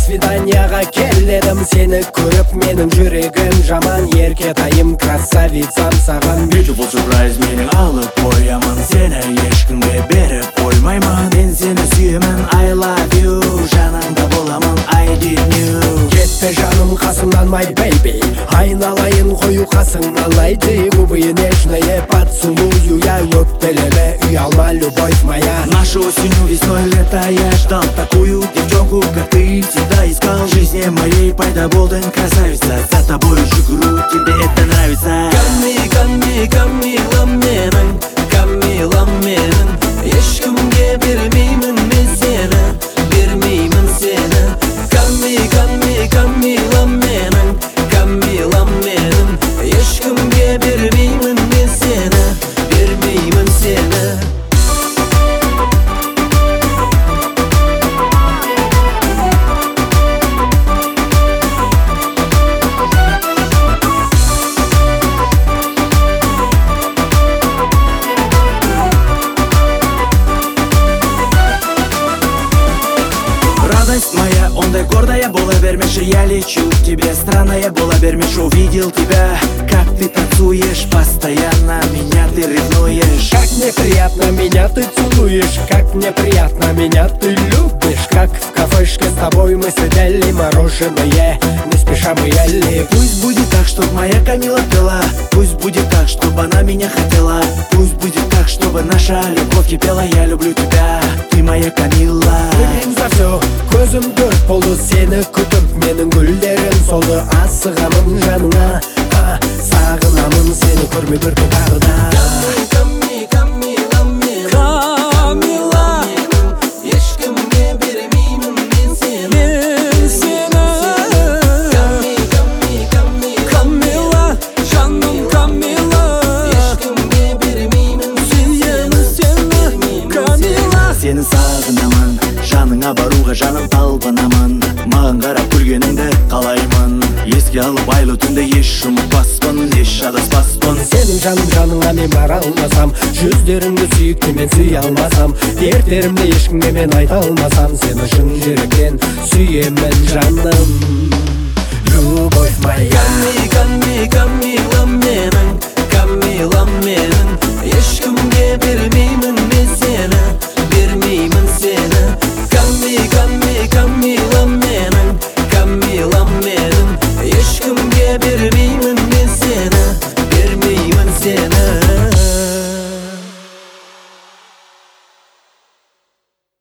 свиданияға келедім, сені көріп менің жүрегім жаман. Еркетайым, красавицам саған. Beautiful surprise, менің алып қоямын, сені ешкімге беріп қоймаймын. Мен сені сүйемін, I love you, жаныңда боламын, I did you. Кетті жаным қасымнан, my baby, айналайын қою қасыңнан, лайды. Губы нежные, поцелую я, өкпелеме, ұялма, любовь моя. Нашу осенью, весной, лето я ждал такую девчонку, как ты, всегда искал. В жизни моей пайда болдың, красавица, за тобой жүгіру, тебе это нравится. Камилам менің, Камилам менің, ешкімге бермеймін мен сені, бермеймін сені. Камилам менің, Камилам менің, ешкімге бермеймін мен сені, бермеймін сені. Радость моя, ондай гордая, бола бермеши. Я лечу к тебе, странная, бола бермеши. Увидел тебя, как ты танцуешь, постоянно меня ты ревнуешь. Как мне приятно, меня ты целуешь, как мне приятно, меня ты любишь. Как в кафешке с тобой мы сидели, мороженое не спеша мы ели. Пусть будет так, чтоб моя Камила пела, пусть будет так, чтобы она меня хотела, пусть будет так, чтобы наша любовь кипела. Я люблю тебя, ты моя Камила. Білем за все, көзім төрт болды, сені күтіп менің гүлдерім солды. Асығамын жаныңа, сағынамын сені көрмей бір тағыда. Камила менің, Камила менің, ешкімге бермеймін мен сені, мен сені. Камила, жаным Камила, ешкімге бермеймін сені, Камила. Сені сағынамын, жаныңа баруға жаным талпынамын. Маған қарап күлгеніңді қалаймын, еске алып айлы түнді еш ұмытпаспын, еш адаспаспын. Сенің жаныңа мен бара алмасам, жүздеріңді сүйікті мен сүйе алмасам, дерттерімді ешкімге мен айта алмасам, сені шын жүректен сүйемін жаным. Любовь моя, Камила